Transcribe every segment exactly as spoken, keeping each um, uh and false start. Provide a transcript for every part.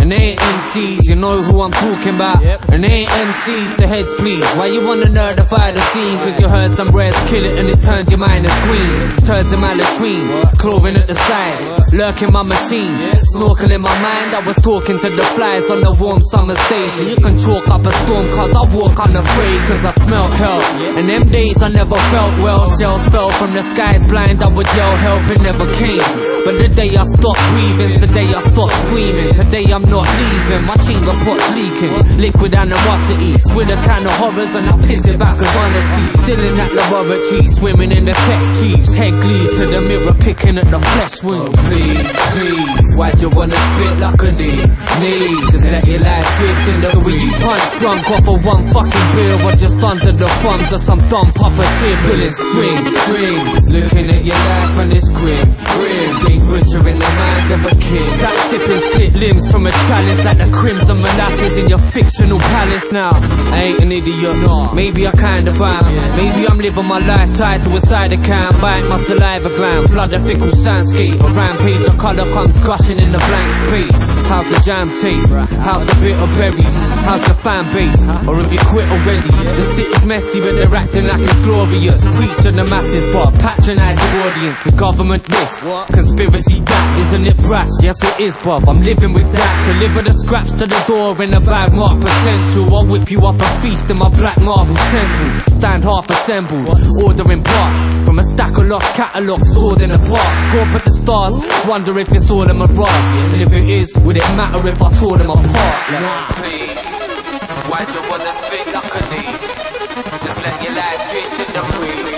And they ain't M Cs, you know who I'm talking about. Yep. And they ain't M Cs, the heads please. Why you wanna nerdify the scene? Cause you heard some reds kill it and it turns your mind to green. Turns to my latrine, clawing at the side, lurking my machine, snorkel in my mind. I was talking to the flies on the warm summer's day. So you can chalk up a storm cause I walk unafraid. Cause I smell hell, and them days I never felt well. Shells fell from the skies blind, I would yell help, it never came. But the day I stopped breathing, the day I stopped screaming. Today I'm not leaving, my chamber pot's leaking. Liquid animosity, with the kind of horrors and I piss it back as honesty. Still in that laboratory, swimming in the test tubes. Head glued to the mirror, picking at the flesh wound. Oh, please, please, why'd you wanna spit like a knee? Knee, just let your life drift in the way you punch drunk off of one fucking beer, or just under the thumbs of some dumb puppeteer pulling strings, strings. Looking at your life and it's grim, grim. Big butcher in the mind of a kid. That sipping split limbs from a chalice like the crimson molasses in your fictional palace. Now, I ain't an idiot, no. Maybe I kinda am. Maybe I'm living my life tied to a cider can. Bite my saliva gland, flood the fickle soundscape. A rampage of colour comes gushing in the blank space. How's the jam taste? How's the bitter berries? How's the fan base? Or have you quit already? The city's messy but they're acting like it's glorious. Preach to the masses but patronise the audience. The government this, conspiracy that. Isn't it brash? Yes it is, bruv, I'm living with that. Deliver the scraps to the door in a bag marked potential. I'll whip you up a feast in my black marble temple. Stand half assembled, ordering parts from a stack of lost catalogues stored in a park. Score at the stars, wonder if it's all a mirage. And if it is, would it matter if I tore them apart? Like, please, why'd you wanna spit like a knee? Just let your life drift in the breeze.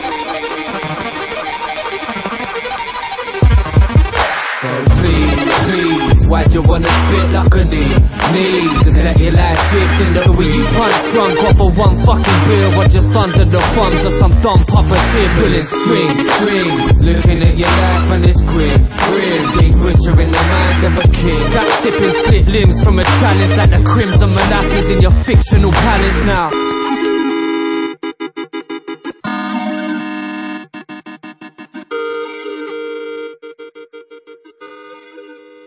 So please, please, why'd you wanna spit like a knee? Knee, just let your life drift in the way you punch drunk off of one fucking beer, or just under the thumbs of some dumb puppeteer pulling strings, strings. Looking at your life and it's grim, grim. Big butcher in the mind of a kid. That sipping split limbs from a chalice like the crimson molasses in your fictional palace. Now